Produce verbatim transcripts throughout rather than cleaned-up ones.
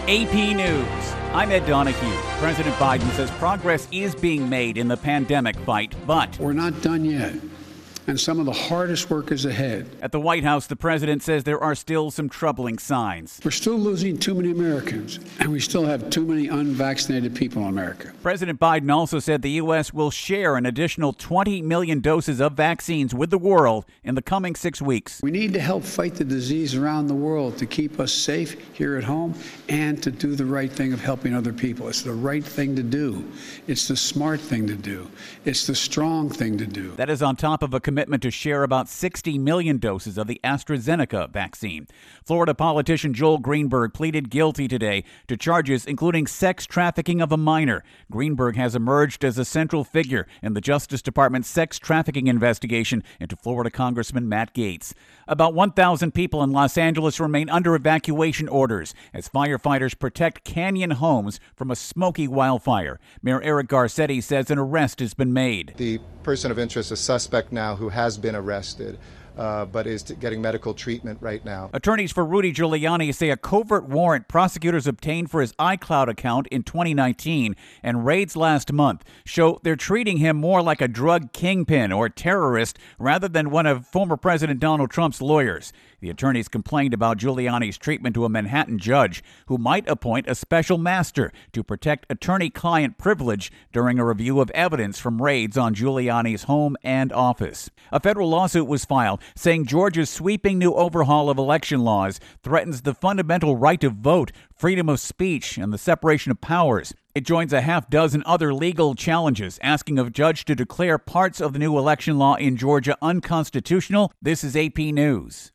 A P News. I'm Ed Donahue. President Biden says progress is being made in the pandemic fight, but we're not done yet, and some of the hardest work is ahead. At the White House, the president says there are still some troubling signs. We're still losing too many Americans, and we still have too many unvaccinated people in America. President Biden also said the U S will share an additional twenty million doses of vaccines with the world in the coming six weeks. We need to help fight the disease around the world to keep us safe here at home and to do the right thing of helping other people. It's the right thing to do. It's the smart thing to do. It's the strong thing to do. That is on top of a commitment commitment to share about sixty million doses of the AstraZeneca vaccine. Florida politician Joel Greenberg pleaded guilty today to charges including sex trafficking of a minor. Greenberg has emerged as a central figure in the Justice Department's sex trafficking investigation into Florida Congressman Matt Gaetz. About one thousand people in Los Angeles remain under evacuation orders as firefighters protect Canyon Homes from a smoky wildfire. Mayor Eric Garcetti says an arrest has been made. The person of interest, a suspect now who has been arrested, uh, but is getting medical treatment right now. Attorneys for Rudy Giuliani say a covert warrant prosecutors obtained for his iCloud account in twenty nineteen and raids last month show they're treating him more like a drug kingpin or terrorist rather than one of former President Donald Trump's lawyers. The attorneys complained about Giuliani's treatment to a Manhattan judge who might appoint a special master to protect attorney-client privilege during a review of evidence from raids on Giuliani's home and office. A federal lawsuit was filed saying Georgia's sweeping new overhaul of election laws threatens the fundamental right to vote, freedom of speech, and the separation of powers. It joins a half dozen other legal challenges asking a judge to declare parts of the new election law in Georgia unconstitutional. This is A P News.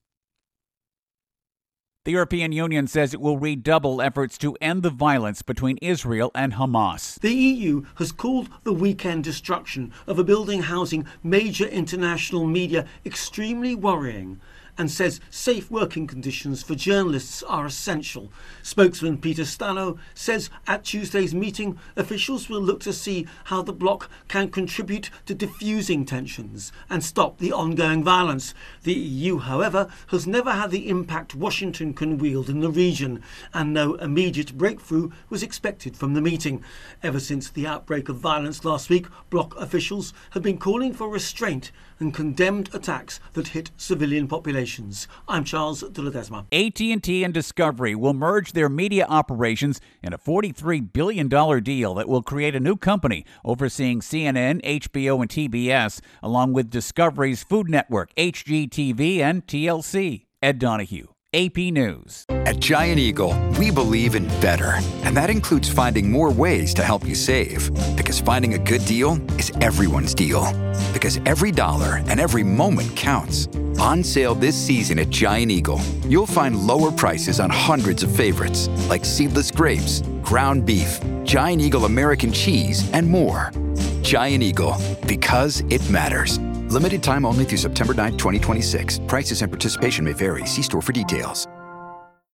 The European Union says it will redouble efforts to end the violence between Israel and Hamas. The E U has called the weekend destruction of a building housing major international media extremely worrying and says safe working conditions for journalists are essential. Spokesman Peter Stano says at Tuesday's meeting, officials will look to see how the bloc can contribute to diffusing tensions and stop the ongoing violence. The E U, however, has never had the impact Washington can wield in the region, and no immediate breakthrough was expected from the meeting. Ever since the outbreak of violence last week, bloc officials have been calling for restraint and condemned attacks that hit civilian populations. I'm Charles de Ledesma. A T and T and Discovery will merge their media operations in a forty-three billion dollars deal that will create a new company overseeing C N N, H B O, and T B S, along with Discovery's Food Network, H G T V, and T L C. Ed Donahue, A P News. At Giant Eagle, we believe in better, and that includes finding more ways to help you save. Because finding a good deal is everyone's deal. Because every dollar and every moment counts. On sale this season at Giant Eagle, you'll find lower prices on hundreds of favorites, like seedless grapes, ground beef, Giant Eagle American cheese, and more. Giant Eagle, because it matters. Limited time only through September ninth, twenty twenty-six. Prices and participation may vary. See store for details.